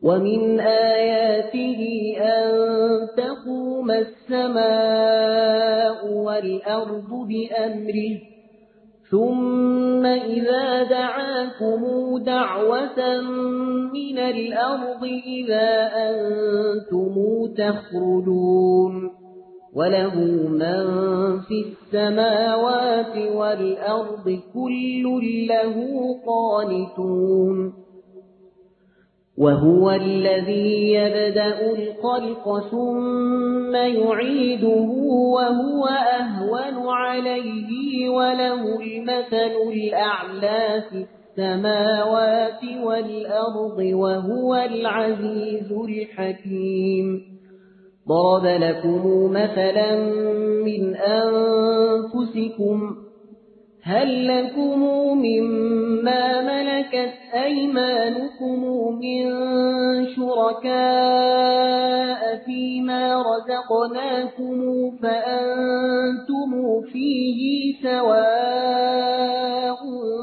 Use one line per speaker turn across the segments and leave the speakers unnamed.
ومن آياته أن تقوم السماء والأرض بأمره ثم إذا دعاكم دعوة من الأرض إذا أنتم تخرجون وله من في السماوات والأرض كل له قانتون وهو الذي يبدأ الخلق ثم يعيده وهو أهون عليه وله المثل الأعلى في السماوات والأرض وهو العزيز الحكيم ضرب لكم مثلا من أنفسكم هل لكم مما ملكت أيمانكم من شركاء فيما رزقناكم فأنتم فيه سواء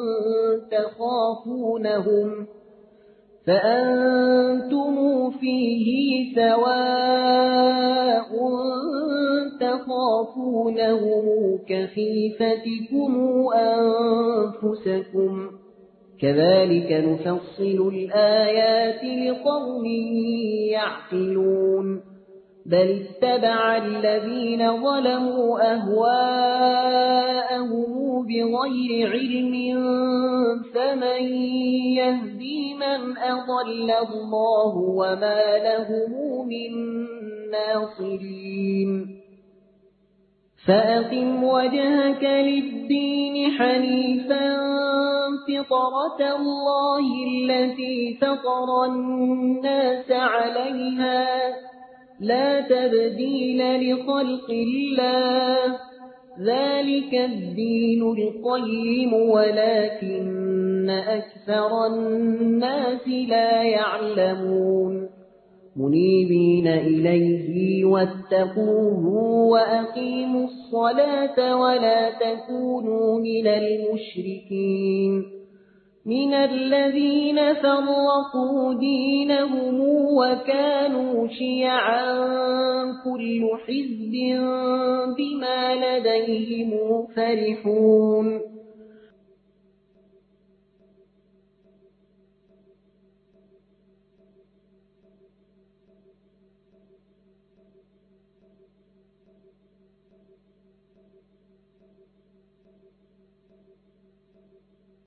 تخافونهم كخيفتكم أنفسكم كذلك نفصل الآيات لقوم يعقلون بل اتبع الذين ظلموا أهواءهم بغير علم فمن يهدي من أضل الله وما لهم من ناصرين فأقم وجهك للدين حنيفا فطرة الله التي فطر الناس عليها لا تبديل لخلق الله ذلك الدين القيم ولكن أكثر الناس لا يعلمون منيبين إليه واتقوه وأقيموا الصلاة ولا تكونوا من المشركين من الذين فرقوا دينهم وكانوا شيعا كل حزب بما لديهم فرحون